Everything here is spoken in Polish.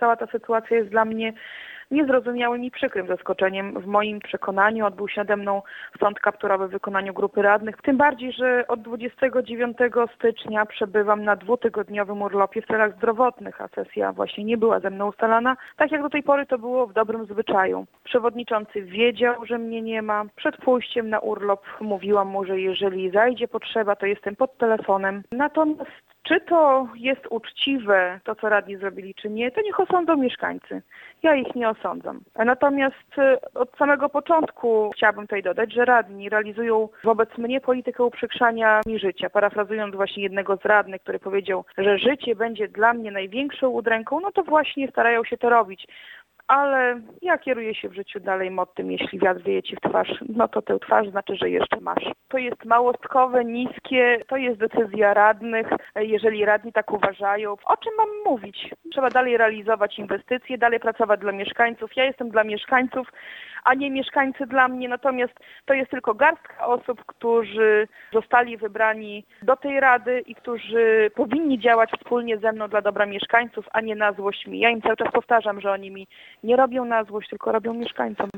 cała ta sytuacja jest dla mnie niezrozumiałym i przykrym zaskoczeniem. W moim przekonaniu odbył się nade mną sąd kapturowy w wykonaniu grupy radnych. Tym bardziej, że od 29 stycznia przebywam na 2-tygodniowym urlopie w celach zdrowotnych, a sesja właśnie nie była ze mną ustalana, tak jak do tej pory to było w dobrym zwyczaju. Przewodniczący wiedział, że mnie nie ma. Przed pójściem na urlop mówiłam mu, że jeżeli zajdzie potrzeba, to jestem pod telefonem. Natomiast czy to jest uczciwe, to co radni zrobili, czy nie, to niech osądzą mieszkańcy. Ja ich nie osądzam. Natomiast od samego początku chciałabym tutaj dodać, że radni realizują wobec mnie politykę uprzykrzania mi życia. Parafrazując właśnie jednego z radnych, który powiedział, że życie będzie dla mnie największą udręką, no to właśnie starają się to robić. Ale ja kieruję się w życiu dalej mottem, jeśli wiatr wieje ci w twarz, no to tę twarz znaczy, że jeszcze masz. To jest małostkowe, niskie, to jest decyzja radnych, jeżeli radni tak uważają. O czym mam mówić? Trzeba dalej realizować inwestycje, dalej pracować dla mieszkańców. Ja jestem dla mieszkańców, a nie mieszkańcy dla mnie, natomiast to jest tylko garstka osób, którzy zostali wybrani do tej rady i którzy powinni działać wspólnie ze mną dla dobra mieszkańców, a nie na złość mi. Ja im cały czas powtarzam, że oni mi nie robią na złość, tylko robią mieszkańcom.